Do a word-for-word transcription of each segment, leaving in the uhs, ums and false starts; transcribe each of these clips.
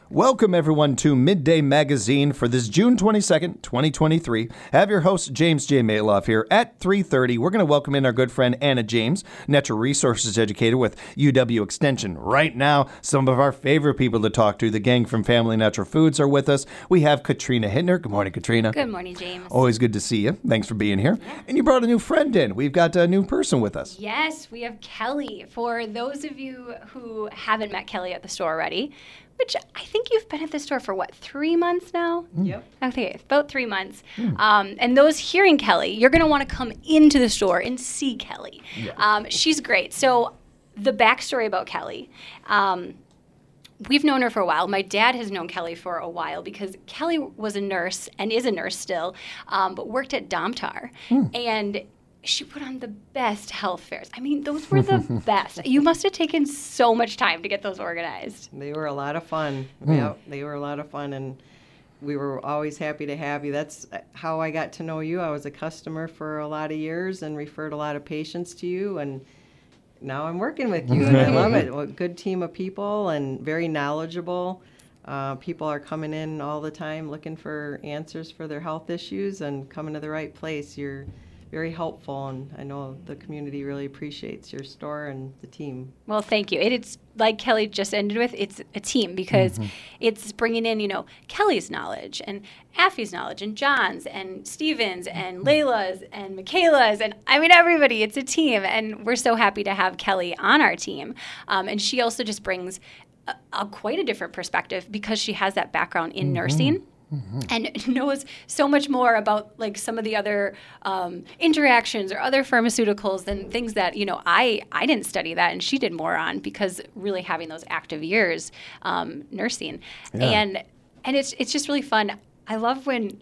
Welcome, everyone, to Midday Magazine for this June twenty-second, twenty twenty-three. I have your host, James J. Maloff, here at three thirty. We're going to welcome in our good friend, Anna James, natural resources educator with U W Extension. Right now, some of our favorite people to talk to, the gang from Family Natural Foods, are with us. We have Katrina Hittner. Good morning, Katrina. Good morning, James. Always good to see you. Thanks for being here. Yeah. And you brought a new friend in. We've got a new person with us. Yes, we have Kelly. For those of you who haven't met Kelly at the store already, which I think you've been at the store for, what, three months now? Yep. Okay, about three months. Mm. Um, and those hearing Kelly, you're going to want to come into the store and see Kelly. Yeah. Um, she's great. So the backstory about Kelly, um, we've known her for a while. My dad has known Kelly for a while because Kelly was a nurse and is a nurse still, um, but worked at Domtar. Mm. And she put on the best health fairs. I mean, those were the best. You must have taken so much time to get those organized. They were a lot of fun. Mm. Yep, they were a lot of fun, and we were always happy to have you. That's how I got to know you. I was a customer for a lot of years and referred a lot of patients to you, and now I'm working with you, and I love it. A good team of people and very knowledgeable. Uh, people are coming in all the time looking for answers for their health issues and coming to the right place. You're very helpful, and I know the community really appreciates your store and the team. Well, thank you. It, it's like Kelly just ended with, it's a team because mm-hmm. it's bringing in, you know, Kelly's knowledge and Affy's knowledge and John's and Steven's and Layla's and Michaela's and, I mean, everybody. It's a team, and we're so happy to have Kelly on our team. Um, and she also just brings a, a quite a different perspective because she has that background in mm-hmm. nursing. Mm-hmm. And knows so much more about like some of the other um, interactions or other pharmaceuticals than things that, you know, I, I didn't study that and she did more on because really having those active years um, nursing. Yeah. And and it's it's just really fun. I love when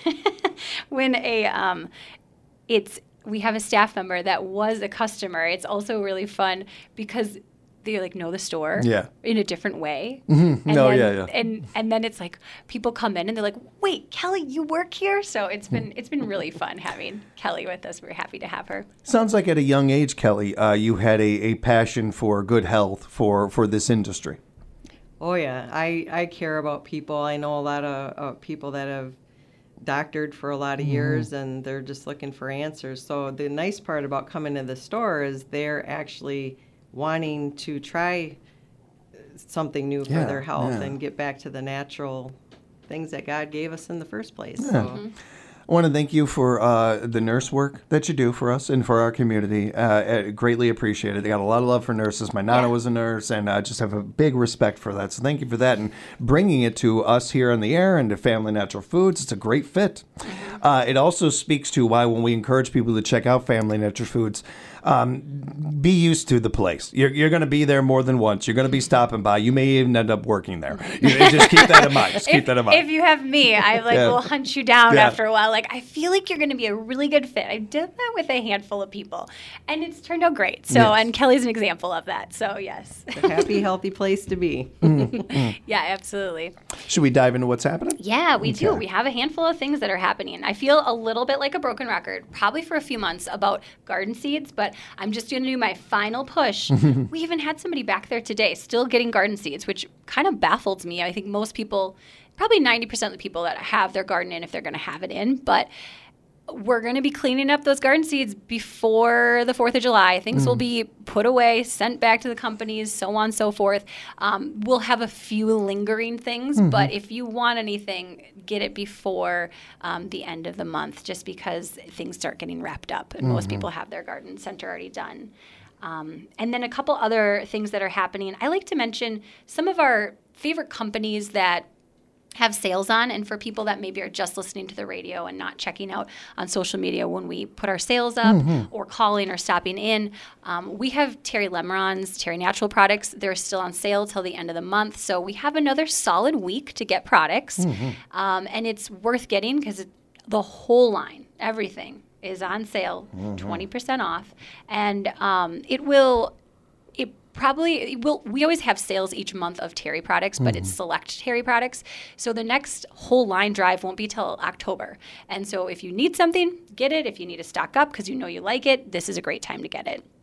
when a um, it's we have a staff member that was a customer. It's also really fun because they like know the store yeah. in a different way. Mm-hmm. And no, then, yeah, yeah. And and then it's like people come in and they're like, "Wait, Kelly, you work here?" So it's been it's been really fun having Kelly with us. We're happy to have her. Sounds like at a young age, Kelly, uh, you had a, a passion for good health for, for this industry. Oh yeah, I, I care about people. I know a lot of uh, people that have doctored for a lot of years mm-hmm. and they're just looking for answers. So the nice part about coming to the store is they're actually wanting to try something new for yeah, their health yeah. and get back to the natural things that God gave us in the first place. Yeah. So. Mm-hmm. I want to thank you for uh, the nurse work that you do for us and for our community. Uh, greatly appreciate it. I got a lot of love for nurses. My Nana yeah. was a nurse, and I just have a big respect for that. So thank you for that and bringing it to us here on the air and to Family Natural Foods. It's a great fit. Uh, it also speaks to why when we encourage people to check out Family Natural Foods, um, be used to the place. You're, you're going to be there more than once. You're going to be stopping by. You may even end up working there. You, just keep that in mind. Just keep if, that in mind. If you have me, I like yeah. will hunt you down yeah. after a while. Like, I feel like you're going to be a really good fit. I did that with a handful of people, and it's turned out great. So, yes. and Kelly's an example of that. So, yes. It's a happy, healthy place to be. mm-hmm. Yeah, absolutely. Should we dive into what's happening? Yeah, we okay. do. We have a handful of things that are happening. I feel a little bit like a broken record, probably for a few months, about garden seeds, but I'm just going to do my final push. We even had somebody back there today still getting garden seeds, which kind of baffles me. I think most people, probably ninety percent of the people that have their garden in, if they're going to have it in, but we're going to be cleaning up those garden seeds before the fourth of July. Things mm. will be put away, sent back to the companies, so on and so forth. Um, we'll have a few lingering things, mm-hmm. but if you want anything, get it before um, the end of the month, just because things start getting wrapped up, and mm-hmm. most people have their garden center already done. Um, and then a couple other things that are happening. I like to mention some of our favorite companies that have sales on, and for people that maybe are just listening to the radio and not checking out on social media when we put our sales up mm-hmm. or calling or stopping in, um, we have Terry Lemeron's Terry Natural products. They're still on sale till the end of the month, so we have another solid week to get products, mm-hmm. um, and it's worth getting because the whole line, everything, is on sale, mm-hmm. twenty percent off, and um, it will it probably will we always have sales each month of Terry products, but mm-hmm. it's select Terry products. So the next whole line drive won't be till October. And so if you need something, get it. If you need to stock up because you know you like it, this is a great time to get it.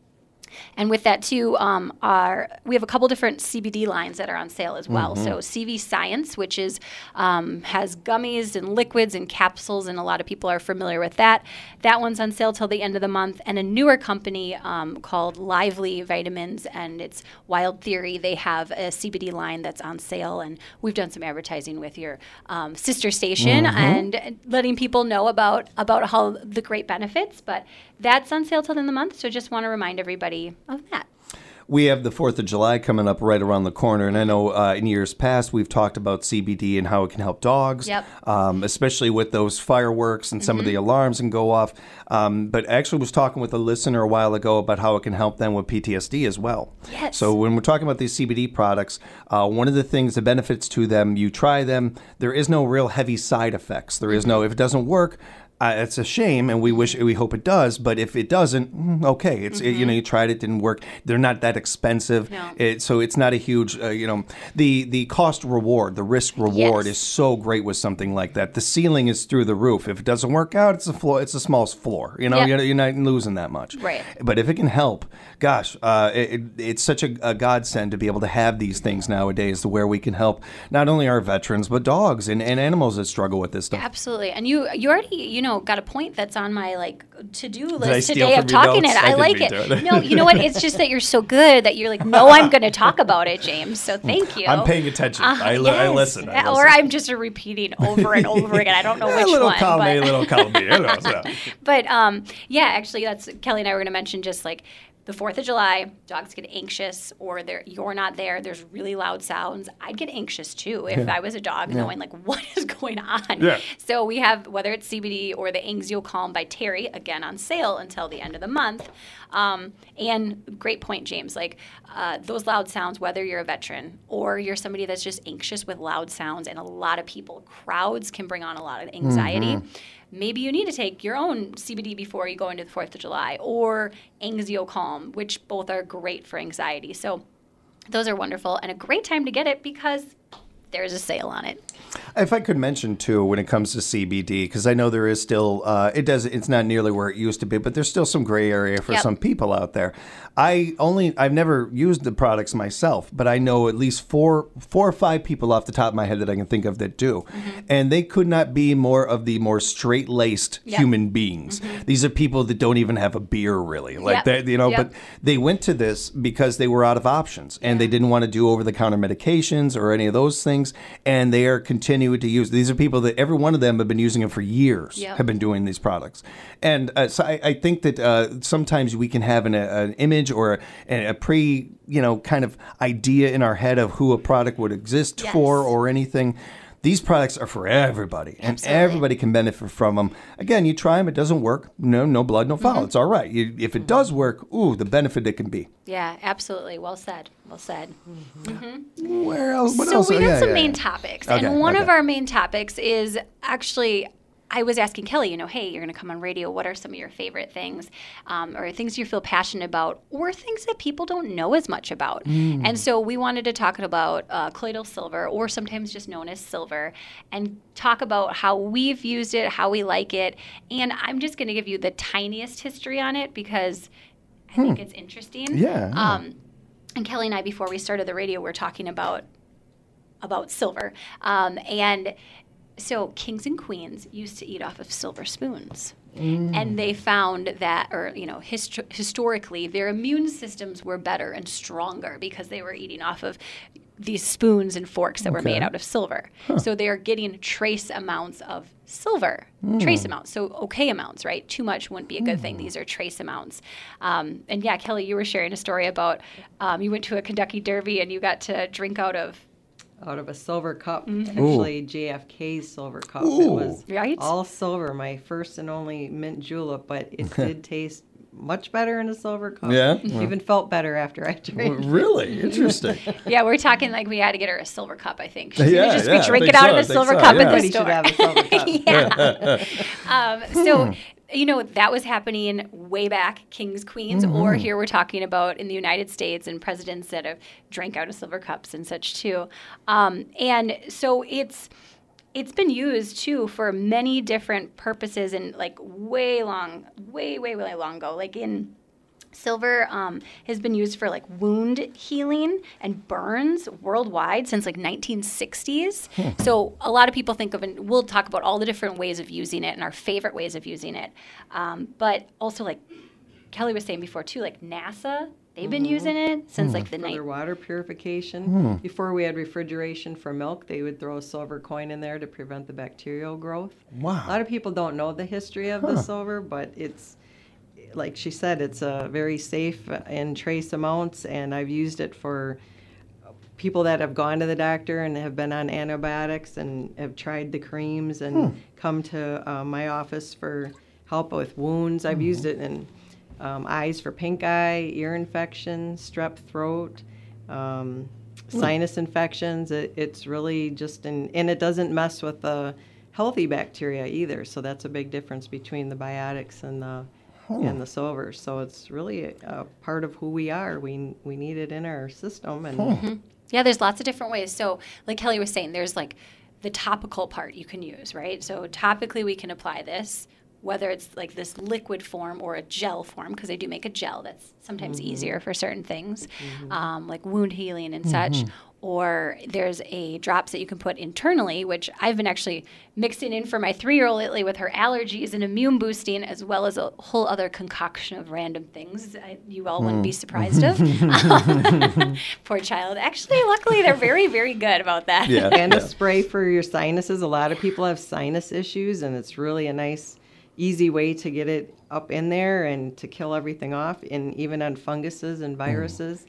And with that too, um, our, we have a couple different C B D lines that are on sale as well. Mm-hmm. So C V Science, which is um, has gummies and liquids and capsules, and a lot of people are familiar with that. That one's on sale till the end of the month. And a newer company um, called Lively Vitamins, and it's Wild Theory. They have a C B D line that's on sale, and we've done some advertising with your um, sister station mm-hmm. and letting people know about about how the great benefits. But that's on sale till the end of the month. So just want to remind everybody of that. We have the fourth of July coming up right around the corner, and I know uh, in years past we've talked about C B D and how it can help dogs, yep. um, especially with those fireworks and some mm-hmm. of the alarms can go off. Um, but I actually was talking with a listener a while ago about how it can help them with P T S D as well. Yes. So when we're talking about these C B D products, uh, one of the things, the benefits to them, you try them, there is no real heavy side effects. There is no, if it doesn't work, Uh, it's a shame, and we wish we hope it does. But if it doesn't, mm, okay, it's mm-hmm. it, you know you tried it, didn't work. They're not that expensive, no. it, so it's not a huge uh, you know the the cost reward, the risk reward yes. is so great with something like that. The ceiling is through the roof. If it doesn't work out, it's a floor. It's a small floor. You know, yep. you're, you're not losing that much. Right. But if it can help, gosh, uh, it, it's such a, a godsend to be able to have these things nowadays, to where we can help not only our veterans but dogs and, and animals that struggle with this stuff. Absolutely, and you you already you know got a point that's on my like to-do list Did I today of steal from your talking notes? it. I I, like didn't it. mean to. No, you know what? It's just that you're so good that you're like, no, I'm going to talk about it, James. So thank you. I'm paying attention. Uh, I, li- yes. I, listen, I listen. Or I'm just repeating over and over again. I don't know yeah, which a little one. column A, but little column B. You know, so. But um, yeah, actually, that's Kelly and I were going to mention just like the fourth of July, dogs get anxious, or they're, you're not there, there's really loud sounds. I'd get anxious too if yeah. I was a dog, yeah. knowing like what is going on. Yeah. So we have, whether it's C B D or the Anxio Calm by Terry, again on sale until the end of the month. Um, and great point, James, like uh, those loud sounds, whether you're a veteran or you're somebody that's just anxious with loud sounds, and a lot of people, crowds can bring on a lot of anxiety. Mm-hmm. Maybe you need to take your own C B D before you go into the fourth of July, or Anxio Calm, which both are great for anxiety. So those are wonderful, and a great time to get it because there's a sale on it. If I could mention too, when it comes to C B D, because I know there is still, uh, it does, it's not nearly where it used to be, but there's still some gray area for yep. some people out there. I only, I've never used the products myself, but I know at least four, four or five people off the top of my head that I can think of that do, mm-hmm. and they could not be more of the more straight-laced yep. human beings. Mm-hmm. These are people that don't even have a beer, really, like yep. that, you know. Yep. But they went to this because they were out of options, and yeah. they didn't want to do over-the-counter medications or any of those things. And they are continuing to use. These are people that every one of them have been using them for years, yep. have been doing these products. And uh, so I, I think that uh, sometimes we can have an, a, an image or a, a pre, you know, kind of idea in our head of who a product would exist yes. for or anything. These products are for everybody, and Absolutely. everybody can benefit from them. Again, you try them, it doesn't work. No, no blood, no foul. Mm-hmm. It's all right. You, if it does work, ooh, the benefit it can be. Yeah, absolutely. Well said. Well said. Mm-hmm. Where else? What so else? we got yeah, some yeah, main yeah. topics, Okay, and one okay. of our main topics is actually, I was asking Kelly, you know, hey, you're going to come on radio. What are some of your favorite things, um, or things you feel passionate about, or things that people don't know as much about? Mm. And so we wanted to talk about uh, colloidal silver, or sometimes just known as silver, and talk about how we've used it, how we like it. And I'm just going to give you the tiniest history on it because I hmm. think it's interesting. Yeah. yeah. Um, and Kelly and I, before we started the radio, were talking about about silver, um, and so kings and queens used to eat off of silver spoons. Mm. And they found that, or, you know, hist- historically, their immune systems were better and stronger because they were eating off of these spoons and forks that okay. were made out of silver. Huh. So they are getting trace amounts of silver, mm. trace amounts. So okay amounts, right? Too much wouldn't be a good mm. thing. These are trace amounts. Um, and yeah, Kelly, you were sharing a story about um, you went to a Kentucky Derby and you got to drink out of out of a silver cup, mm-hmm. actually J F K's silver cup. Ooh. It was right? all silver, my first and only mint julep, but it did taste much better in a silver cup. Yeah? Even felt better after I drank. Really? Interesting. Yeah, we're talking like we had to get her a silver cup, I think. She's yeah, going to just yeah, be drinking so, out of a silver so, cup yeah. at the Everybody store. should have a silver cup. yeah. um, so... You know, that was happening way back, kings, queens, mm-hmm. or here we're talking about in the United States and presidents that have drank out of silver cups and such too. Um, and so it's it's been used too for many different purposes and like way long, way, way, way long ago. Like in Silver um, has been used for like wound healing and burns worldwide since like nineteen sixties. So a lot of people think of, and we'll talk about all the different ways of using it and our favorite ways of using it. Um, but also like Kelly was saying before too, like NASA, they've been Mm-hmm. using it since like the For their night. water purification. Before we had refrigeration for milk, they would throw a silver coin in there to prevent the bacterial growth. Wow. A lot of people don't know the history of the silver, but it's, like she said, it's a very safe in trace amounts, and I've used it for people that have gone to the doctor and have been on antibiotics and have tried the creams and come to uh, my office for help with wounds. I've used it in um, eyes for pink eye, ear infection, strep throat, um, sinus infections. It, it's really just, in, and it doesn't mess with the healthy bacteria either. So that's a big difference between the biotics and the and the silver. So it's really a, a part of who we are. We we need it in our system, and Yeah, there's lots of different ways. So like Kelly was saying, there's like the topical part you can use, right? So topically we can apply this, whether it's like this liquid form or a gel form, because they do make a gel that's sometimes Mm-hmm. easier for certain things, um, like wound healing and such. Or there's a drops that you can put internally, which I've been actually mixing in for my three-year-old lately with her allergies and immune boosting, as well as a whole other concoction of random things I, you all wouldn't be surprised of. Poor child. Actually, luckily, they're very, very good about that. Yeah. and a spray for your sinuses. A lot of people have sinus issues, and it's really a nice, easy way to get it up in there and to kill everything off, and even on funguses and viruses.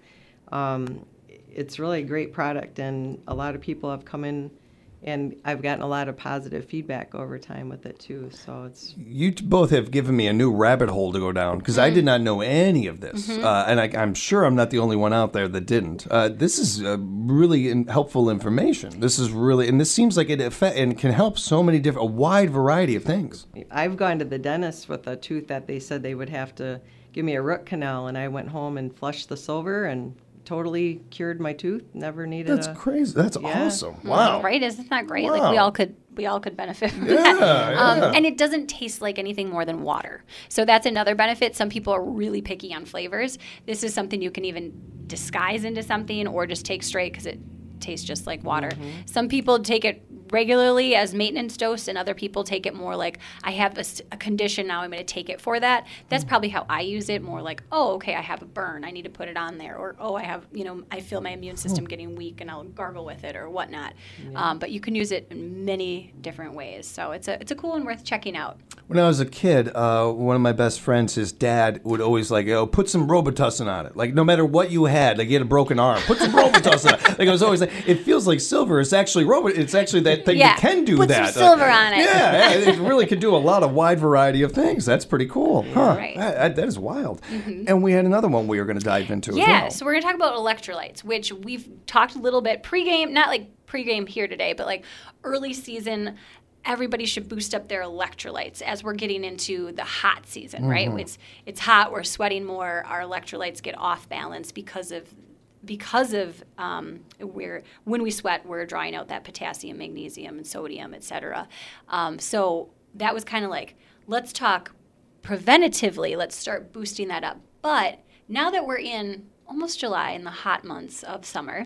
Um, it's really a great product, and a lot of people have come in, and I've gotten a lot of positive feedback over time with it too. So it's You t- both have given me a new rabbit hole to go down because I did not know any of this, uh, and I, I'm sure I'm not the only one out there that didn't. Uh, this is uh, really in- helpful information. This is really, and this seems like it affect and can help so many different, a wide variety of things. I've gone to the dentist with a tooth that they said they would have to give me a root canal, and I went home and flushed the silver and totally cured my tooth. Never needed That's a crazy. That's Yeah. awesome. Wow. Right? Isn't that great? Like we Wow. all could we all could benefit from Yeah, that. Um, yeah. and it doesn't taste like anything more than water. So that's another benefit. Some people are really picky on flavors. This is something you can even disguise into something or just take straight because it tastes just like water. Mm-hmm. Some people take it regularly as maintenance dose, and other people take it more like, I have a, s- a condition now, I'm going to take it for that. That's probably how I use it, more like, oh, okay, I have a burn, I need to put it on there. Or, oh, I have, you know, I feel my immune system getting weak and I'll gargle with it or whatnot. Um, but you can use it in many different ways. So it's a, it's a cool one worth checking out. When I was a kid, uh, one of my best friends, his dad would always like, oh, put some Robitussin on it. Like no matter what you had, like you had a broken arm, put some Robitussin on it. Like I was always like, it feels like silver. It's actually Robit. It's actually that thing Yeah, that can do put some that. silver on it. Yeah, yeah, it really can do a lot of wide variety of things. That's pretty cool. Huh. Right. That, that- that is wild. And we had another one we were going to dive into Yeah, as well. so we're going to talk about electrolytes, which we've talked a little bit pregame, not like pregame here today, but like early season. Everybody should boost up their electrolytes as we're getting into the hot season, right? It's it's hot, we're sweating more, our electrolytes get off balance because of because of um, we're when we sweat, we're drawing out that potassium, magnesium, and sodium, et cetera. Um, so that was kind of like, let's talk preventatively. Let's start boosting that up. But now that we're in almost July, in the hot months of summer,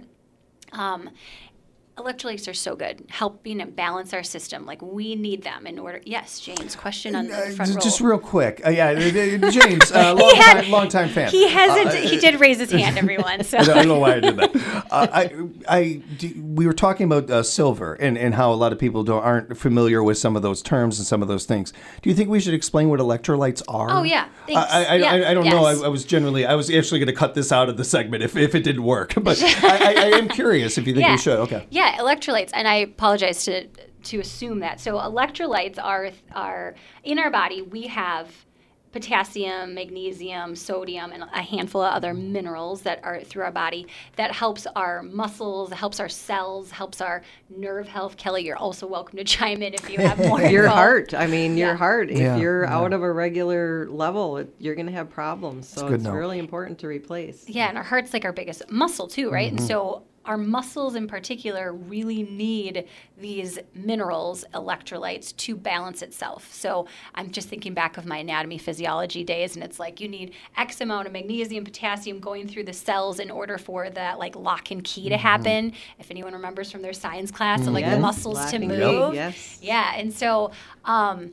um, electrolytes are so good, helping balance our system. Like we need them in order. Yes, James, question on the Uh, front row. just real quick. Uh, yeah, uh, uh, James, uh, long, He had- time, long time fan. He hasn't. Uh, he did raise his hand, everyone. So I don't, I don't know why I did that. Uh, I, I, do- we were talking about uh, silver and, and how a lot of people don't, aren't familiar with some of those terms and some of those things. Do you think we should explain what electrolytes are? Oh, yeah. Thanks. I, I, Yeah. I, I don't know. Yes. I, I was generally, I was actually going to cut this out of the segment if, if it didn't work. But I, I, I am curious if you think we should. Okay. Yeah, electrolytes, and I apologize to to assume that. So electrolytes are are in our body. We have potassium, magnesium, sodium, and a handful of other minerals that are through our body that helps our muscles, helps our cells, helps our nerve health. Kelly, you're also welcome to chime in if you have more. your info. heart. I mean, your Yeah. heart. If Yeah, you're yeah. out of a regular level, it, you're going to have problems. So good it's note. really important to replace. Yeah, and our heart's like our biggest muscle too, right? Mm-hmm. And so our muscles in particular really need these minerals, electrolytes, to balance itself. So I'm just thinking back of my anatomy physiology days, and it's like you need X amount of magnesium, potassium going through the cells in order for that like lock and key to happen. If anyone remembers from their science class, so like Yes, the muscles lock to and key, move. yes. Yeah, and so um,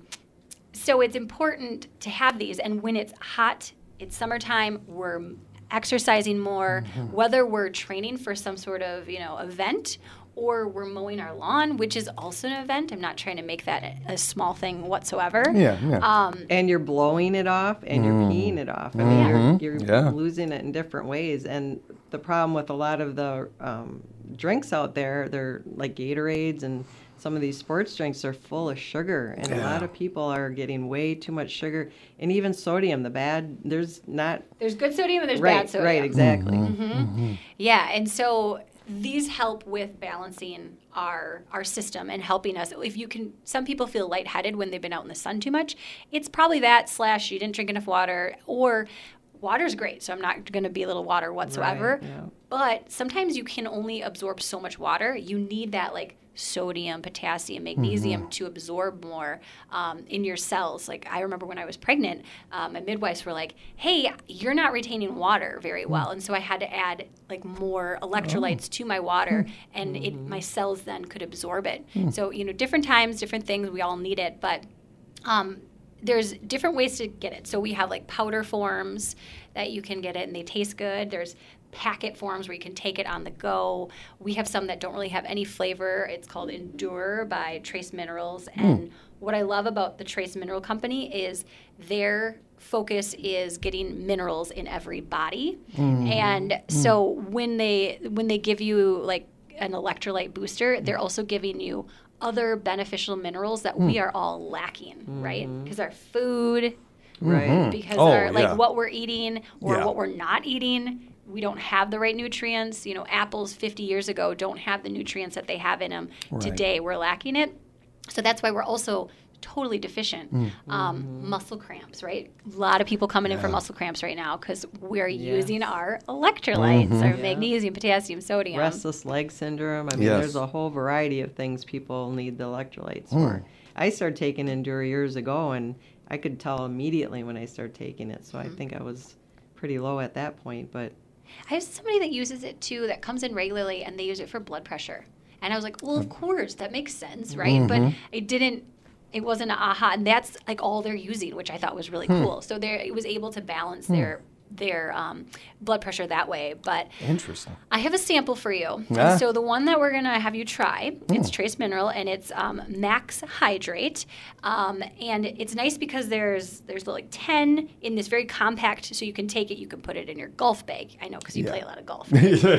so it's important to have these. And when it's hot, it's summertime, we're exercising more, whether we're training for some sort of, you know, event or we're mowing our lawn, which is also an event. I'm not trying to make that a, a small thing whatsoever. Yeah, yeah. Um, And you're blowing it off and you're peeing it off. I mean, Mm-hmm. you're, you're Yeah. losing it in different ways. And the problem with a lot of the um, drinks out there, they're like Gatorades and some of these sports drinks are full of sugar. And a Yeah. lot of people are getting way too much sugar. And even sodium, the bad, there's not. there's good sodium and there's right, bad sodium. right, exactly. Yeah, and so these help with balancing our our system and helping us. If you can, some people feel lightheaded when they've been out in the sun too much. It's probably that slash you didn't drink enough water, or water's great, so I'm not going to belittle water whatsoever. Right, yeah. But sometimes you can only absorb so much water. You need that like sodium, potassium, magnesium Mm-hmm. to absorb more um, in your cells. Like I remember when I was pregnant, um, my midwives were like, "Hey, you're not retaining water very well," and so I had to add like more electrolytes to my water, and it, my cells then could absorb it. So you know, different times, different things. We all need it, but um, there's different ways to get it. So we have like powder forms that you can get it, and they taste good. There's packet forms where you can take it on the go. We have some that don't really have any flavor. It's called Endure by Trace Minerals. And what I love about the Trace Mineral Company is their focus is getting minerals in every body. And so when they when they give you like an electrolyte booster, they're also giving you other beneficial minerals that we are all lacking, right? Because our food, Right. because Oh, our like yeah. what we're eating or Yeah. what we're not eating, we don't have the right nutrients. You know, apples fifty years ago don't have the nutrients that they have in them today. We're lacking it. So that's why we're also totally deficient. Mm. Um, muscle cramps, right? A lot of people coming in for muscle cramps right now because we're using our electrolytes, Mm-hmm. our magnesium, potassium, sodium. Restless leg syndrome. I mean, Yes. there's a whole variety of things people need the electrolytes Hmm. for. I started taking Endure years ago, and I could tell immediately when I started taking it. So I think I was pretty low at that point. But I have somebody that uses it too that comes in regularly and they use it for blood pressure. And I was like, well, of course, that makes sense, right? But it didn't, it wasn't a aha. And that's like all they're using, which I thought was really cool. So there, it was able to balance their their um, blood pressure that way. But Interesting. I have a sample for you. And Ah. so the one that we're going to have you try, it's Trace Mineral, and it's um, Max Hydrate. Um, and it's nice because there's there's like ten in this very compact, so you can take it, you can put it in your golf bag. I know, because you Yeah. play a lot of golf.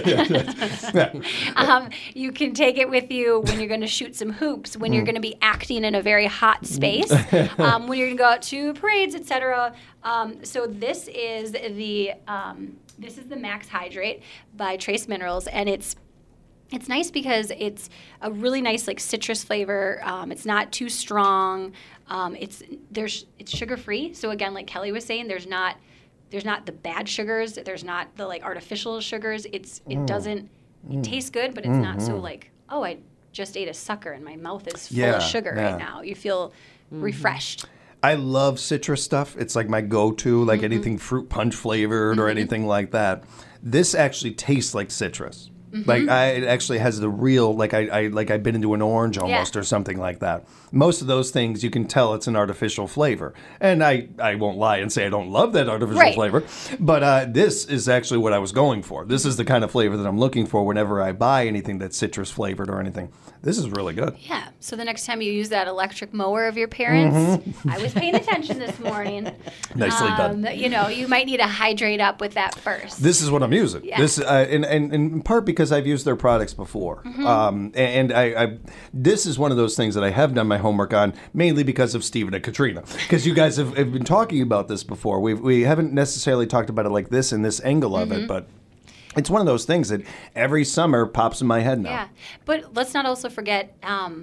Yeah. um, you can take it with you when you're going to shoot some hoops, when you're going to be acting in a very hot space, um, when you're going to go out to parades, et cetera. Um, so this is the um, this is the Max Hydrate by Trace Minerals, and it's it's nice because it's a really nice like citrus flavor. Um, it's not too strong. Um, it's there's it's sugar free. So again, like Kelly was saying, there's not there's not the bad sugars. There's not the like artificial sugars. It's it doesn't it tastes good, but it's not so like, oh, I just ate a sucker and my mouth is full Yeah, of sugar yeah. right now. You feel refreshed. I love citrus stuff. It's like my go-to, like anything fruit punch flavored or anything like that. This actually tastes like citrus. Like I, it actually has the real, like I, I, like I bit into an orange almost Yeah. or something like that. Most of those things you can tell it's an artificial flavor, and I, I won't lie and say I don't love that artificial Right. flavor. But uh, this is actually what I was going for. This is the kind of flavor that I'm looking for whenever I buy anything that's citrus flavored or anything. This is really good. Yeah. So the next time you use that electric mower of your parents, I was paying attention this morning. Nicely um, done. You know, you might need to hydrate up with that first. This is what I'm using. Yeah. This, uh, and, and, and in part because I've used their products before. Mm-hmm. Um, and I, I, this is one of those things that I have done my homework on, mainly because of Stephen and Katrina. Because you guys have, have been talking about this before. We've, we haven't necessarily talked about it like this in this angle of Mm-hmm. it, but it's one of those things that every summer pops in my head now. Yeah. But let's not also forget, um,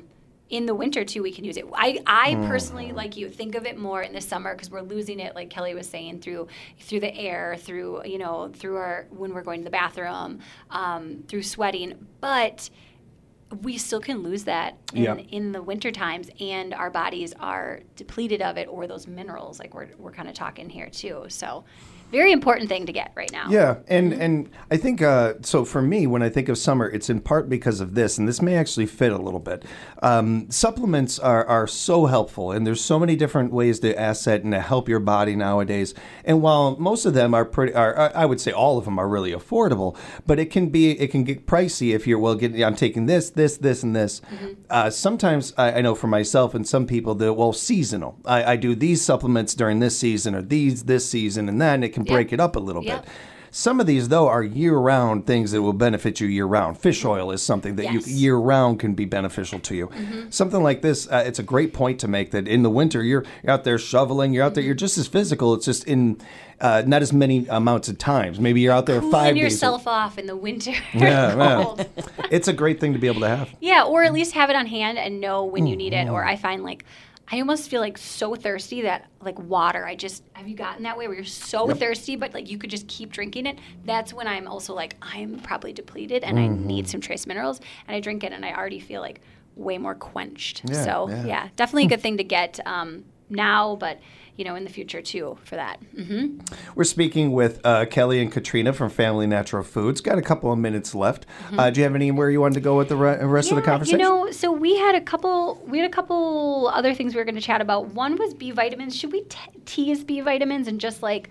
in the winter too, we can use it. I, I personally, like you, think of it more in the summer because we're losing it, like Kelly was saying, through through the air, through, you know, through our, when we're going to the bathroom, um, through sweating. But we still can lose that in, yeah. in the winter times, and our bodies are depleted of it, or those minerals, like we're we're kind of talking here too. So very important thing to get right now. Yeah, and and I think, uh, so for me, when I think of summer, it's in part because of this, and this may actually fit a little bit. Um, supplements are, are so helpful, and there's so many different ways to asset and to help your body nowadays. And while most of them are pretty, are, I would say all of them are really affordable, but it can be, it can get pricey if you're, well, get, I'm taking this, this, this, and this. Mm-hmm. Uh, sometimes, I, I know for myself and some people, that well, seasonal. I, I do these supplements during this season, or these this season, and then it can break yep. it up a little yep. bit. Some of these, though, are year-round things that will benefit you year-round. Fish oil is something that yes. you year-round can be beneficial to you. Mm-hmm. Something like this, uh, it's a great point to make that in the winter, you're out there shoveling, you're out there, you're just as physical. It's just in uh, not as many amounts of times. Maybe you're out there Cooling five days. yourself off in the winter. Yeah, yeah. It's a great thing to be able to have. Yeah, or at least have it on hand and know when mm-hmm. you need it. Or I find, like, I almost feel like so thirsty that, like, water, I just, have you gotten that way where you're so yep. thirsty, but, like, you could just keep drinking it? That's when I'm also like, I'm probably depleted and mm-hmm. I need some trace minerals, and I drink it and I already feel, like, way more quenched. Yeah, so, yeah, yeah definitely a good thing to get um, now, but, you know, in the future, too, for that. Mm-hmm. We're speaking with uh, Kelly and Katrina from Family Natural Foods. Got a couple of minutes left. Mm-hmm. Uh, do you have anywhere you wanted to go with the re- rest yeah, of the conversation? You know, so we had a couple. We had a couple other things we were going to chat about. One was B vitamins. Should we t- tease B vitamins and just like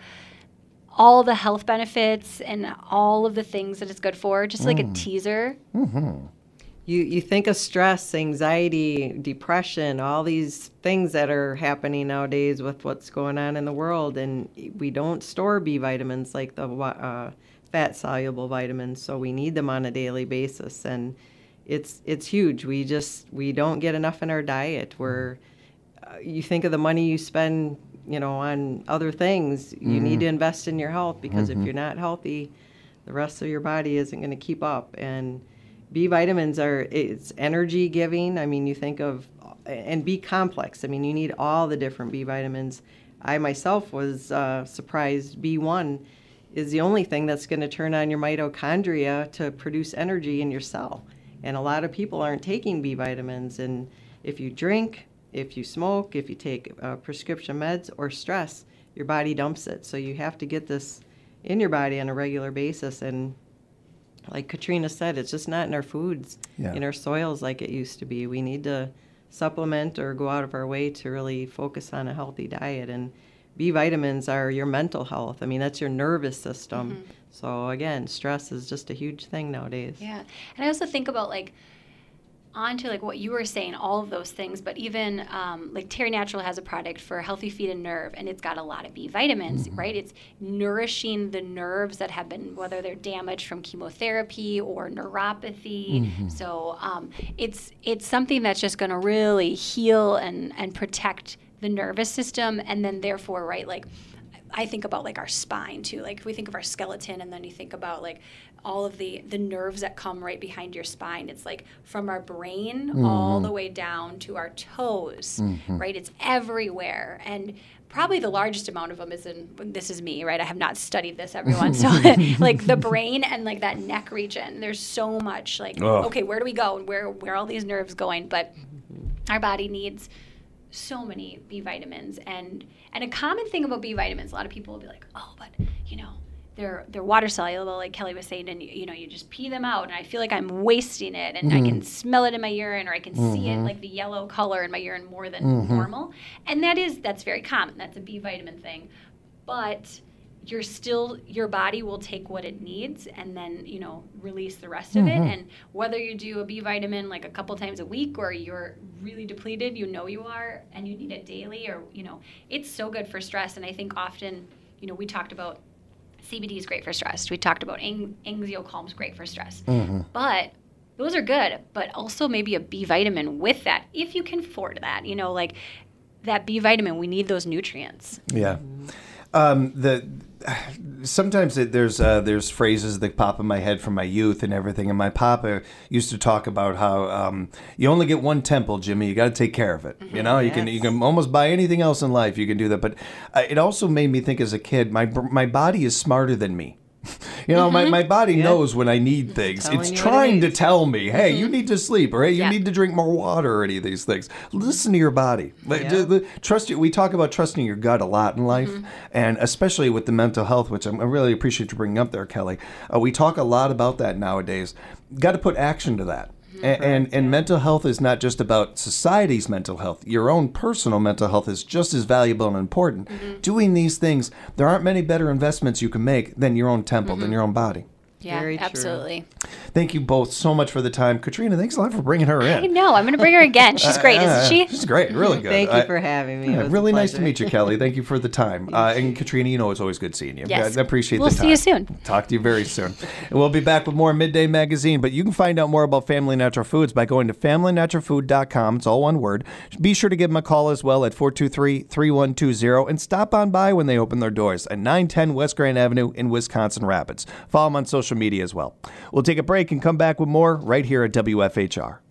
all the health benefits and all of the things that it's good for, just like mm. a teaser? Mm-hmm. You you think of stress, anxiety, depression, all these things that are happening nowadays with what's going on in the world, and we don't store B vitamins like the uh, fat-soluble vitamins, so we need them on a daily basis, and it's it's huge. We just we don't get enough in our diet. We're uh, you think of the money you spend, you know, on other things. You mm-hmm. need to invest in your health, because mm-hmm. if you're not healthy, the rest of your body isn't going to keep up. And B vitamins are, it's energy giving. I mean, you think of, and B complex. I mean, you need all the different B vitamins. I myself was uh, surprised B one is the only thing that's going to turn on your mitochondria to produce energy in your cell. And a lot of people aren't taking B vitamins. And if you drink, if you smoke, if you take uh, prescription meds or stress, your body dumps it. So you have to get this in your body on a regular basis. And like Katrina said, it's just not in our foods, yeah. in our soils like it used to be. We need to supplement or go out of our way to really focus on a healthy diet. And B vitamins are your mental health. I mean, that's your nervous system. Mm-hmm. So again, stress is just a huge thing nowadays. Yeah. And I also think about, like, onto like what you were saying, all of those things, but even um, like Terry Natural has a product for healthy feet and nerve, and it's got a lot of B vitamins, mm-hmm. right? It's nourishing the nerves that have been, whether they're damaged from chemotherapy or neuropathy. Mm-hmm. So um, it's it's something that's just going to really heal and and protect the nervous system, and then therefore, right, like I think about like our spine too. Like if we think of our skeleton, and then you think about like all of the, the nerves that come right behind your spine. It's like from our brain mm-hmm. all the way down to our toes, mm-hmm. right? It's everywhere. And probably the largest amount of them is in, this is me, right? I have not studied this, everyone. So like the brain and like that neck region, there's so much like, oh. okay, where do we go? And where, where are all these nerves going? But our body needs so many B vitamins. And, and a common thing about B vitamins, a lot of people will be like, oh, but you know, They're they're water soluble, like Kelly was saying, and you, you know you just pee them out, and I feel like I'm wasting it, and mm-hmm. I can smell it in my urine, or I can mm-hmm. see it like the yellow color in my urine more than mm-hmm. normal, and that is that's very common. That's a B vitamin thing, but you're still your body will take what it needs and then you know release the rest mm-hmm. of it. And whether you do a B vitamin like a couple times a week, or you're really depleted, you know you are, and you need it daily, or you know it's so good for stress. And I think often you know we talked about. C B D is great for stress. We talked about ang- Anxiocalm is great for stress. Mm-hmm. But those are good, but also maybe a B vitamin with that, if you can afford that. You know, like that B vitamin, we need those nutrients. Yeah. Um, the sometimes it, there's uh, there's phrases that pop in my head from my youth and everything. And my papa used to talk about how um, you only get one temple, Jimmy. You got to take care of it. You know, you can you can almost buy anything else in life. You can do that. But uh, it also made me think as a kid, my my body is smarter than me. You know, my, my body Yeah. knows when I need things. Telling It's you what it trying to needs. tell me, hey, you need to sleep, or hey, you Yeah. need to drink more water, or any of these things. Listen to your body. Like, Yeah. d- d- Trust you. We talk about trusting your gut a lot in life, and especially with the mental health, which I'm, I really appreciate you bringing up there, Kelly. Uh, we talk a lot about that nowadays. Got to put action to that. And, and and mental health is not just about society's mental health. Your own personal mental health is just as valuable and important. Doing these things, there aren't many better investments you can make than your own temple, than your own body. Yeah, Very true. absolutely. Thank you both so much for the time. Katrina, thanks a lot for bringing her in. I know. I'm going to bring her again. She's great, Uh, isn't she? She's great, really good. Thank you I- for having me. It yeah, was a really nice to pleasure. meet you, Kelly. Thank you for the time. Uh, and Katrina, you know it's always good seeing you. Yes. I appreciate We'll the time. see you soon. Talk to you very soon. And we'll be back with more Midday Magazine, but you can find out more about Family Natural Foods by going to family natural food dot com. It's all one word. Be sure to give them a call as well at four two three, three one two zero and stop on by when they open their doors at nine ten West Grand Avenue in Wisconsin Rapids. Follow them on social media as well. We'll take a break and come back with more right here at W F H R.